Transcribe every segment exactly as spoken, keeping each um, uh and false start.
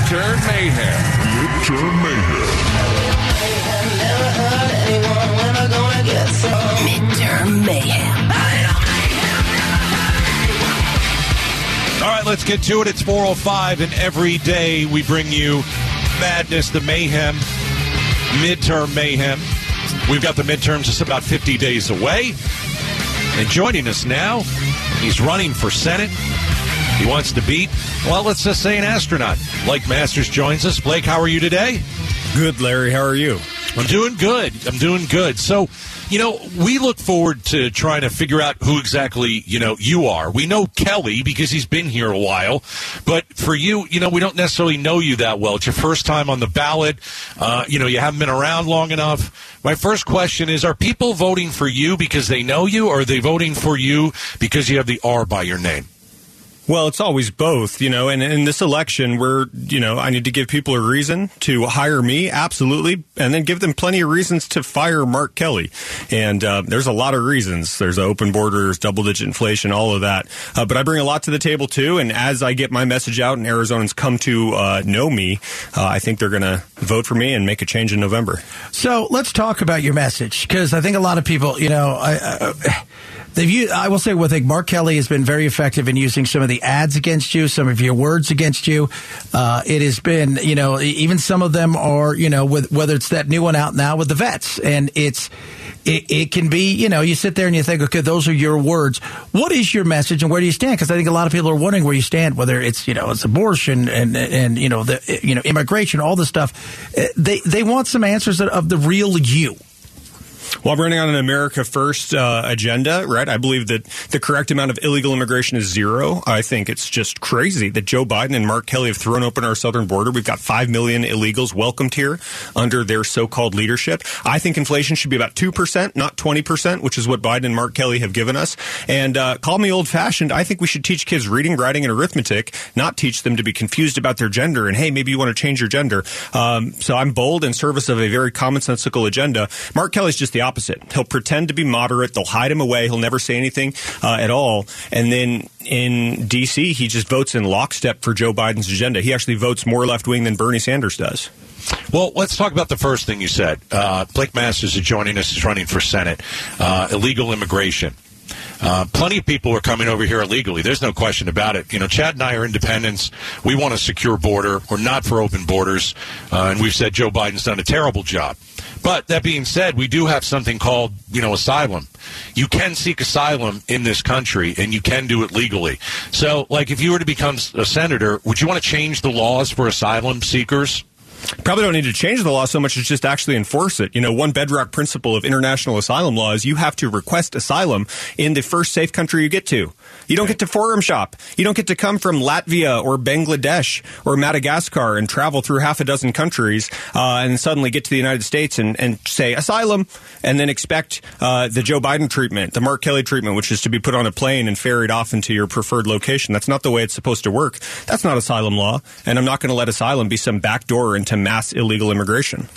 Midterm Mayhem. Midterm Mayhem. Midterm Mayhem. All right, let's get to it. It's four oh five, and every day we bring you madness, the mayhem, midterm mayhem. We've got the midterms just about fifty days away. And joining us now, he's running for Senate. He wants to beat, well, let's just say an astronaut. Blake Masters joins us. Blake, how are you today? Good, Larry. How are you? I'm doing good. I'm doing good. So, you know, we look forward to trying to figure out who exactly, you know, you are. We know Kelly because he's been here a while. But for you, you know, we don't necessarily know you that well. It's your first time on the ballot. Uh, you know, you haven't been around long enough. My first question is, are people voting for you because they know you, or are they voting for you because you have the R by your name? Well, it's always both, you know, and in this election, we're, you know, I need to give people a reason to hire me, absolutely, and then give them plenty of reasons to fire Mark Kelly. And uh, there's a lot of reasons. There's open borders, double-digit inflation, all of that. Uh, but I bring a lot to the table, too, and as I get my message out and Arizonans come to uh, know me, uh, I think they're going to vote for me and make a change in November. So let's talk about your message, because I think a lot of people, you know, I... I They've used, I will say one thing, Mark Kelly has been very effective in using some of the ads against you, some of your words against you. Uh, it has been, you know, even some of them are, you know, with, whether it's that new one out now with the vets. And it's, it, it can be, you know, you sit there and you think, okay, those are your words. What is your message and where do you stand? Because I think a lot of people are wondering where you stand, whether it's, you know, it's abortion and, and you know, the, you know, immigration, all this stuff. They, they want some answers of the real you. Well, I'm running on an America First uh, agenda, right? I believe that the correct amount of illegal immigration is zero. I think it's just crazy that Joe Biden and Mark Kelly have thrown open our southern border. We've got five million illegals welcomed here under their so-called leadership. I think inflation should be about two percent, not twenty percent, which is what Biden and Mark Kelly have given us. And uh, call me old-fashioned. I think we should teach kids reading, writing, and arithmetic, not teach them to be confused about their gender. And, hey, maybe you want to change your gender. Um, so I'm bold in service of a very commonsensical agenda. Mark Kelly's just the opposite. He'll pretend to be moderate. They'll hide him away. He'll never say anything uh, at all. And then in D C, he just votes in lockstep for Joe Biden's agenda. He actually votes more left-wing than Bernie Sanders does. Well, let's talk about the first thing you said. Uh, Blake Masters is joining us. He's running for Senate. Uh, illegal immigration. Uh, plenty of people are coming over here illegally. There's no question about it. You know, Chad and I are independents. We want a secure border. We're not for open borders. Uh, and we've said Joe Biden's done a terrible job. But that being said, we do have something called, you know, asylum. You can seek asylum in this country, and you can do it legally. So, like, if you were to become a senator, would you want to change the laws for asylum seekers? Probably don't need to change the law so much as just actually enforce it. You know, one bedrock principle of international asylum law is you have to request asylum in the first safe country you get to. You don't get to forum shop. You don't get to come from Latvia or Bangladesh or Madagascar and travel through half a dozen countries uh, and suddenly get to the United States and, and say asylum and then expect uh, the Joe Biden treatment, the Mark Kelly treatment, which is to be put on a plane and ferried off into your preferred location. That's not the way it's supposed to work. That's not asylum law. And I'm not going to let asylum be some backdoor into mass illegal immigration.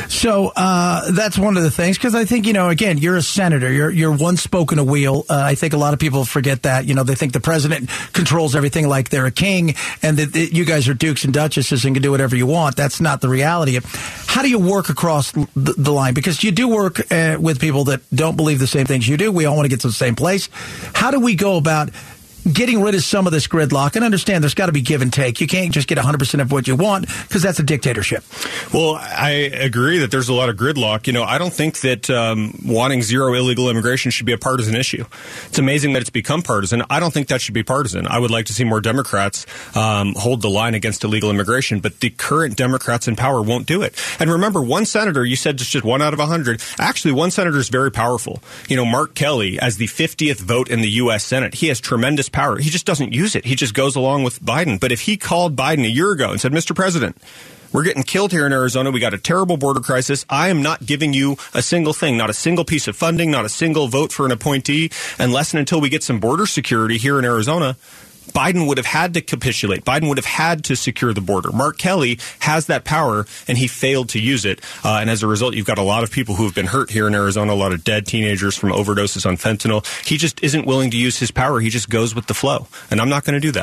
So uh, that's one of the things, because I think, you know, again, you're a senator. You're you're one spoke in a wheel. Uh, I think a lot of people forget that. You know, they think the president controls everything like they're a king and that, that you guys are dukes and duchesses and can do whatever you want. That's not the reality. How do you work across the, the line? Because you do work uh, with people that don't believe the same things you do. We all want to get to the same place. How do we go about getting rid of some of this gridlock? And understand there's got to be give and take. You can't just get one hundred percent of what you want, because that's a dictatorship. Well, I agree that there's a lot of gridlock. You know, I don't think that um, wanting zero illegal immigration should be a partisan issue. It's amazing that it's become partisan. I don't think that should be partisan. I would like to see more Democrats um, hold the line against illegal immigration, but the current Democrats in power won't do it. And remember, one senator, you said it's just one out of a hundred. Actually, one senator is very powerful. You know, Mark Kelly, as the fiftieth vote in the U S Senate, he has tremendous power. He just doesn't use it. He just goes along with Biden. But if he called Biden a year ago and said, Mister President, we're getting killed here in Arizona. We got a terrible border crisis. I am not giving you a single thing, not a single piece of funding, not a single vote for an appointee, unless and until we get some border security here in Arizona. Biden would have had to capitulate. Biden would have had to secure the border. Mark Kelly has that power, and he failed to use it. Uh, and as a result, you've got a lot of people who have been hurt here in Arizona, a lot of dead teenagers from overdoses on fentanyl. He just isn't willing to use his power. He just goes with the flow. And I'm not going to do that.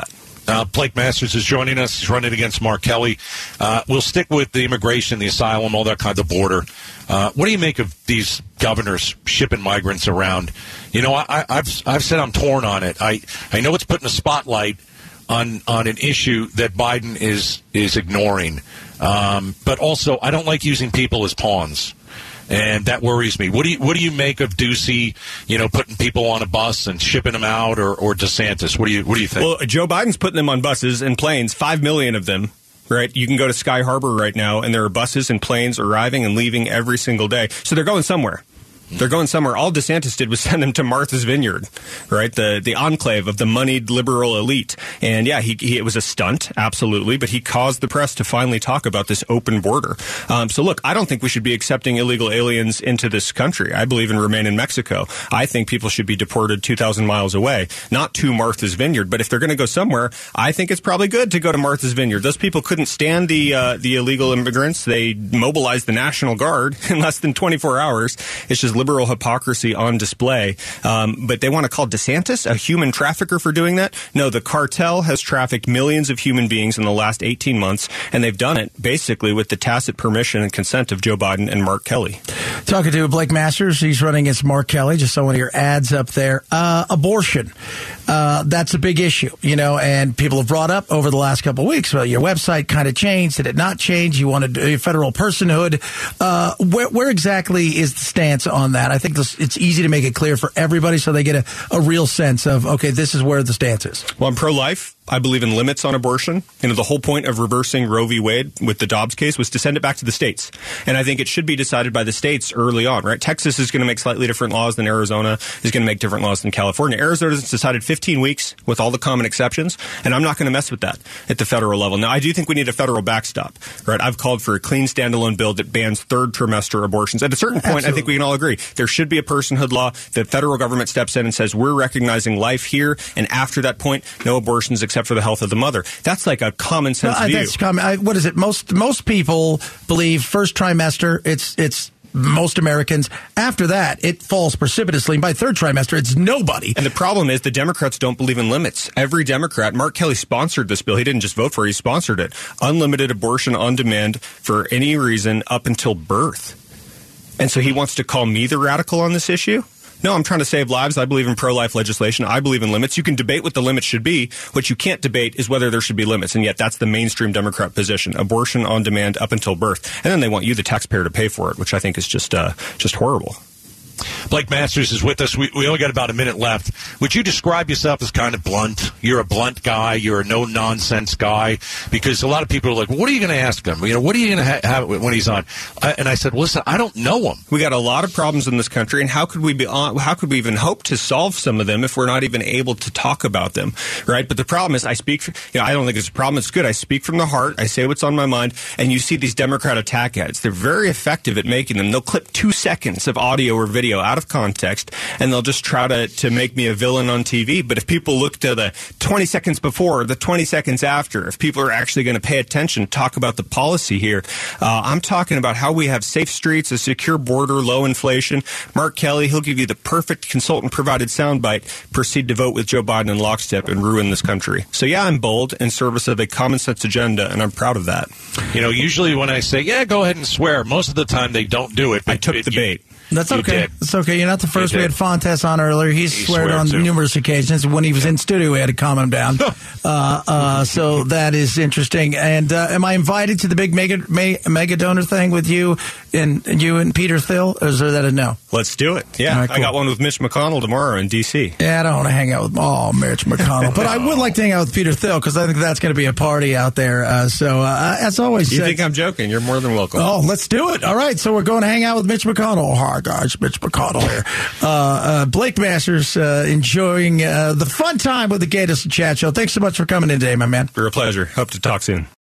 Uh, Blake Masters is joining us. He's running against Mark Kelly. Uh, we'll stick with the immigration, the asylum, all that kind of border. Uh, what do you make of these governors shipping migrants around? You know, I, I've I've said I'm torn on it. I, I know it's putting a spotlight on on an issue that Biden is is ignoring, um, but also I don't like using people as pawns. And that worries me. What do you what do you make of Ducey, you know, putting people on a bus and shipping them out, or, or DeSantis? What do you what do you think? Well, Joe Biden's putting them on buses and planes, five million of them. Right, you can go to Sky Harbor right now, and there are buses and planes arriving and leaving every single day. So they're going somewhere. They're going somewhere. All DeSantis did was send them to Martha's Vineyard, right? The the enclave of the moneyed liberal elite. And yeah, he, he it was a stunt, absolutely, but he caused the press to finally talk about this open border. Um, so look, I don't think we should be accepting illegal aliens into this country. I believe in remain in Mexico. I think people should be deported two thousand miles away, not to Martha's Vineyard. But if they're going to go somewhere, I think it's probably good to go to Martha's Vineyard. Those people couldn't stand the uh, the illegal immigrants. They mobilized the National Guard in less than twenty-four hours. It's just liberal hypocrisy on display. Um, but they want to call DeSantis a human trafficker for doing that? No, the cartel has trafficked millions of human beings in the last eighteen months, and they've done it basically with the tacit permission and consent of Joe Biden and Mark Kelly. Talking to Blake Masters, he's running against Mark Kelly. Just saw one of your ads up there. Uh, abortion. Uh, that's a big issue, you know, and people have brought up over the last couple of weeks, well, your website kind of changed. Did it not change? You wanted a federal personhood. Uh, where, where exactly is the stance on that? I think this, it's easy to make it clear for everybody so they get a, a real sense of, okay, this is where the stance is. Well, I'm pro-life. I believe in limits on abortion. You know, the whole point of reversing Roe v. Wade with the Dobbs case was to send it back to the states. And I think it should be decided by the states early on, right? Texas is going to make slightly different laws than Arizona, is going to make different laws than California. Arizona's decided fifteen weeks with all the common exceptions, and I'm not going to mess with that at the federal level. Now, I do think we need a federal backstop, right? I've called for a clean standalone bill that bans third trimester abortions. At a certain point, Absolutely. I think we can all agree there should be a personhood law. The federal government steps in and says, we're recognizing life here, and after that point, no abortions except for the health of the mother. That's like a common sense no, view. That's common. I, what is it? Most most people believe first trimester, it's it's most Americans. After that, it falls precipitously. By third trimester, it's nobody. And the problem is the Democrats don't believe in limits. Every Democrat, Mark Kelly sponsored this bill. He didn't just vote for it, he sponsored it. Unlimited abortion on demand for any reason up until birth. And so he wants to call me the radical on this issue? No, I'm trying to save lives. I believe in pro-life legislation. I believe in limits. You can debate what the limits should be. What you can't debate is whether there should be limits. And yet that's the mainstream Democrat position. Abortion on demand up until birth. And then they want you, the taxpayer, to pay for it, which I think is just uh, just horrible. Blake Masters is with us. We, we only got about a minute left. Would you describe yourself as kind of blunt? You're a blunt guy. You're a no-nonsense guy. Because a lot of people are like, what are you going to ask him? You know, what are you going to ha- have when he's on? I, and I said, well, listen, I don't know him. We got a lot of problems in this country, and how could we be on, how could we even hope to solve some of them if we're not even able to talk about them, right? But the problem is I speak, for, you know, I don't think it's a problem. It's good. I speak from the heart. I say what's on my mind, and you see these Democrat attack ads. They're very effective at making them. They'll clip two seconds of audio or video out of context, and they'll just try to, to make me a villain on T V. But if people look to the twenty seconds before, the twenty seconds after, if people are actually going to pay attention, talk about the policy here, uh, I'm talking about how we have safe streets, a secure border, low inflation. Mark Kelly, he'll give you the perfect consultant-provided soundbite, proceed to vote with Joe Biden in lockstep and ruin this country. So yeah, I'm bold in service of a common-sense agenda, and I'm proud of that. You know, usually when I say, yeah, go ahead and swear, most of the time they don't do it. I took it, the you, bait. That's You okay. did. It's okay. You're not the first. We had Fontes on earlier. He's He sweared swear on too. numerous occasions. When he was in studio, we had to calm him down. uh, uh, so that is interesting. And uh, am I invited to the big mega mega, mega donor thing with you and you and Peter Thiel? Or is that a no? Let's do it. Yeah, right, cool. I got one with Mitch McConnell tomorrow in D C Yeah, I don't want to hang out with oh Mitch McConnell, but I would like to hang out with Peter Thiel because I think that's going to be a party out there. Uh, so uh, as always, You uh, think I'm joking? You're more than welcome. Oh, let's do it. All right, so we're going to hang out with Mitch McConnell. Hi, guys, Mitch McConnell here. Uh, uh, Blake Masters uh, enjoying uh, the fun time with the Gators and Chat Show. Thanks so much for coming in today, my man. For a pleasure. Hope to talk soon.